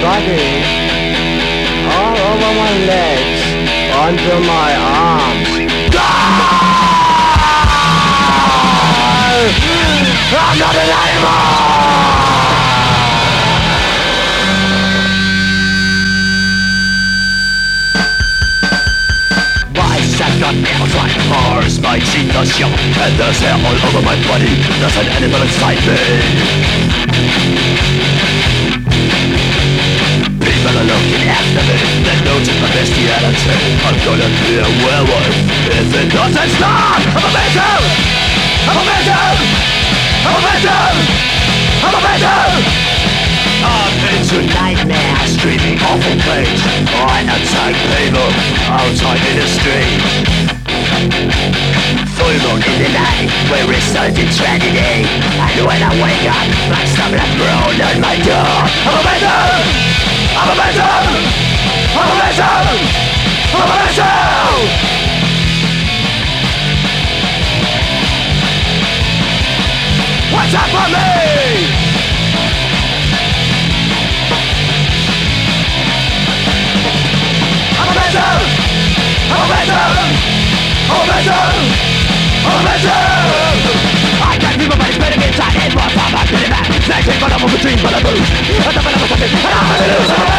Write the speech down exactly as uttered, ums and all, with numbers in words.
body, all over my legs, under my arms. I'm not an animal! Got nails like bars, my teeth are sharp, and there's hair all over my body. There's an animal inside me. People are looking after me, they notice my bestiality. I'm gonna be a werewolf if it doesn't stop. I'm a metal! I'm a metal! I'm a metal! I'm a metal! I'm into nightmares, dreaming awful things. I attack people outside in the street. Full moon in the night, where results in tragedy. And when I wake up, like someone thrown on my door. I'm a metal! I'm a metal! I'm a metal! I'm a metal! What's up for me? I'm a metal! I'm a metal! I'm a metal! I'm a metal! I can't feel my body spinning inside and more from my pity back. Snakes take my number between my boots. I'm a metal! I'm a metal!